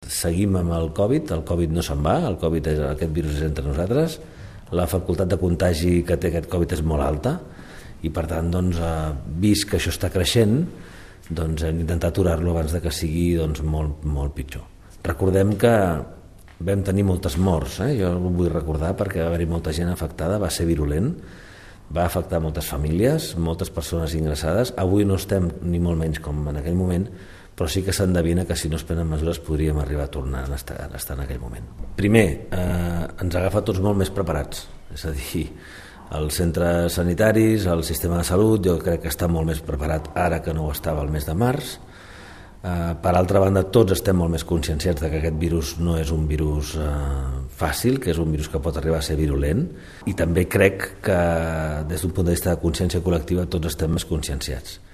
seguim amb el Covid no se'n va, aquest virus és entre nosaltres, la facultat de contagi que té aquest Covid és molt alta i per tant, doncs, vist que això està creixent, doncs hem d'intentar aturar-lo abans de que sigui molt, molt pitjor. Recordem que vam tenir moltes morts, jo ho vull recordar perquè va haver-hi molta gent afectada, va ser virulent, va afectar moltes famílies, moltes persones ingressades. Avui no estem ni molt menys com en aquell moment, però sí que s'endevina que si no es prenen mesures podríem arribar a tornar a estar en aquell moment. Primer, ens agafa tots molt més preparats, és a dir, els centres sanitaris, el sistema de salut, jo crec que està molt més preparat ara que no ho estava el mes de març. Per altra banda, tots estem molt més conscienciats de que aquest virus no és un virus fàcil, que és un virus que pot arribar a ser virulent, i també crec que des d'un punt de vista de consciència col·lectiva tots estem més conscienciats.